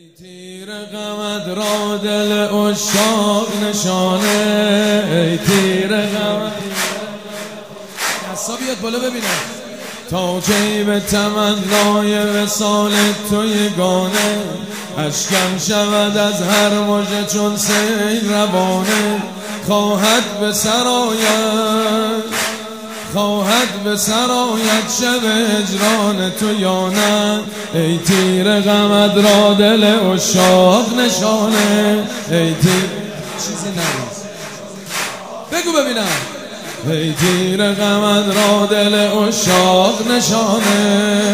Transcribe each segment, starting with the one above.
تیر غمت را دل عشاق نشانه، ای تیر غمت دستا بیاد بالا ببینم تا کی به تمنای وصال تو یگانه، اشکم شود از هر مژه چون سیل روانه، خواهد به سرایت شب هجران تو یا نه، ای تیر غمت را دل عشاق نشانه، ای تیر چیزی نریز بگو ببینم، ای تیر غمت را دل عشاق نشانه،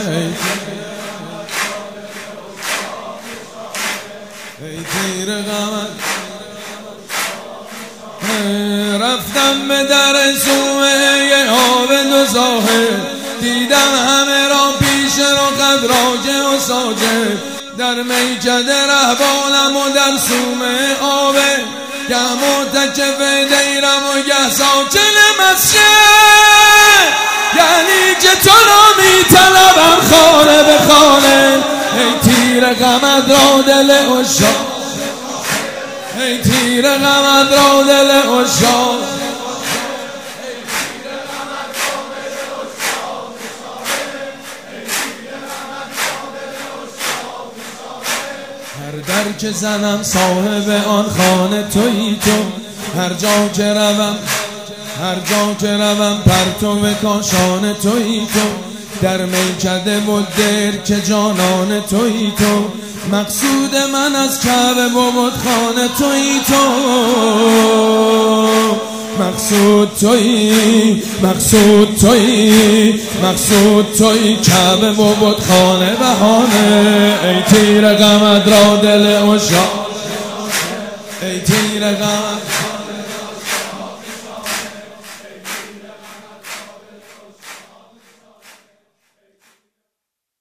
ای تیر غمت رفتم به در سومه آب دو ساحل، دیدم همه را پیش رخت راجع و ساجد، در میکده رهبانم و در سومه آبه، گه معتکف دیرم و گه ساکن مسجد، یعنی که تو را می طلبم خانه به خانه، ای تیر غمت را دل عشاق، ای تیر غمت را دل عشاق، هر در که زنم صاحب آن خانه تویی تو، هر جا که روم پرتو کاشان تویی تو، در میکده و در که جانان تویی تو، مقصود من از کعبه و بتخانه تویی تو، مقصود تویی کعبه و بتخانه بهانه، ای تیر غمت را دل عشاق، ای تیر غمت